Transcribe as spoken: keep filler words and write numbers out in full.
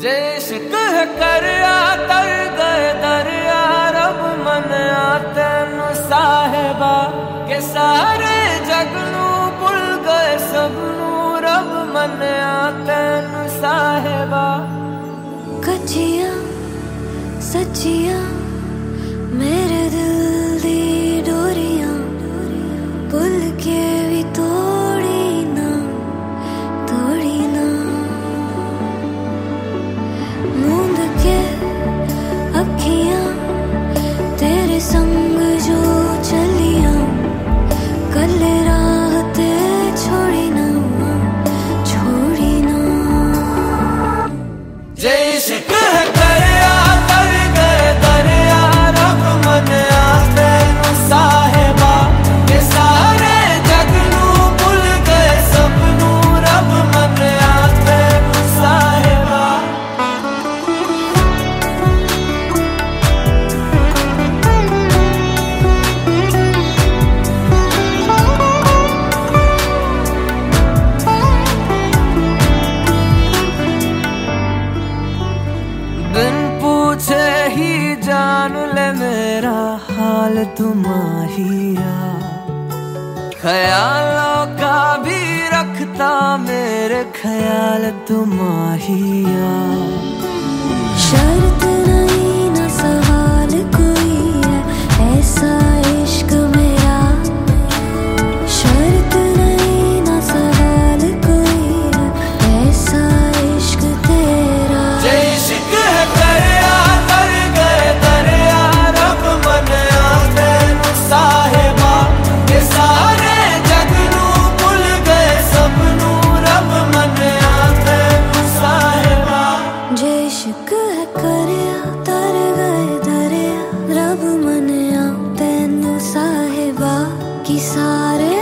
जे इश्क है करया तर गए दरिया रब मनिया तेनू साहिबा के सारे जग नू भुल गए सबनू रब मनिया तेनू साहिबा। कच्चियां सच्चियां मेरे दिल दी डोरियां भुल के भी तोड़ी ना तोड़ी ना मूंद के अखियां तेरे संग जो चलियां कल राह ते छोड़ी ना छोड़ी ना। जे इश्क है करया तर गए दरिया रब मनिया तेनू साहिबा के सारे जग नू भुल गए सबनू रब मनिया तेनू साहिबा। बिन पूछे ही जान ले मेरा हाल तुम्हारिया ख्यालों का भी रखता मेरे ख्याल तुम्हारिया। शर्त नहीं ना सवाल कोई है ऐसा इश्क मेरा शर्त नहीं ना सवाल कोई है ऐसा इश्क तेरा। जे इश्क है करया तर गए दरिया रब मनिया तेनू साहिबा के सारे जग नू भुल गए सबनू रब मनिया तेनू साहिबा। जे इश्क है करया तर गए दरिया रब मनिया तेनू साहिबा की सारे